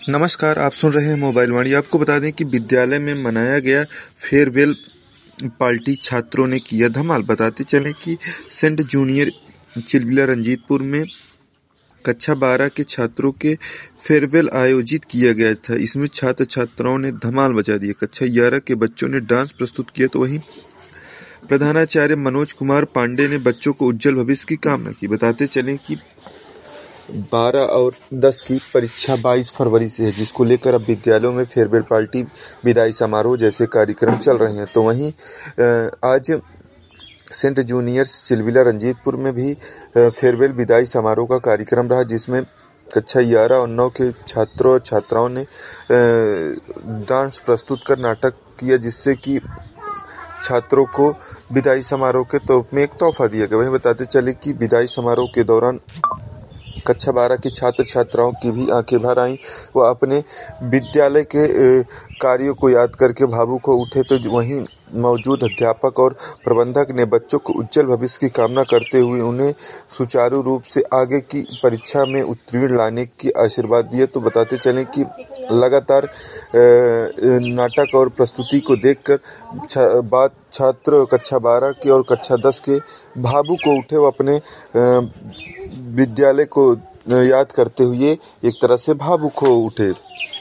नमस्कार, आप सुन रहे हैं मोबाइल वाणी। आपको बता दें कि विद्यालय में मनाया गया फेयरवेल पार्टी, छात्रों ने किया धमाल। बताते चलें कि सेंट जूनियर चिलबिला रंजीतपुर में कक्षा 12 के छात्रों के फेयरवेल आयोजित किया गया था। इसमें छात्र छात्राओं ने धमाल मचा दिया। कक्षा 11 के बच्चों ने डांस प्रस्तुत किया, तो वहीं प्रधानाचार्य मनोज कुमार पांडे ने बच्चों को उज्जवल भविष्य की कामना की। बताते चलें कि 12 और 10 की परीक्षा 22 फरवरी से है, जिसको लेकर अब विद्यालयों में फेयरवेल पार्टी, विदाई समारोह जैसे कार्यक्रम चल रहे हैं। तो वहीं आज सेंट जूनियर्स चिलबिला रंजीतपुर में भी फेयरवेल विदाई समारोह का कार्यक्रम रहा, जिसमें कक्षा 11 और 9 के छात्रों और छात्राओं ने डांस प्रस्तुत कर नाटक किया, जिससे कि छात्रों को विदाई समारोह के तौर में एक तोहफा दिया गया। वहीं बताते चले कि विदाई समारोह के दौरान कक्षा 12 के छात्र छात्राओं की भी आंखें भर आईं। वह अपने विद्यालय के कार्यों को याद करके भावुक हो उठे। तो वहीं मौजूद अध्यापक और प्रबंधक ने बच्चों को उज्जवल भविष्य की कामना करते हुए उन्हें सुचारू रूप से आगे की परीक्षा में उत्तीर्ण लाने की आशीर्वाद दिए। तो बताते चलें कि लगातार नाटक और प्रस्तुति को देखकर छात्र कक्षा 12 के और कक्षा 10 के भावुक हो उठे। वो अपने विद्यालय को याद करते हुए एक तरह से भावुक हो उठे।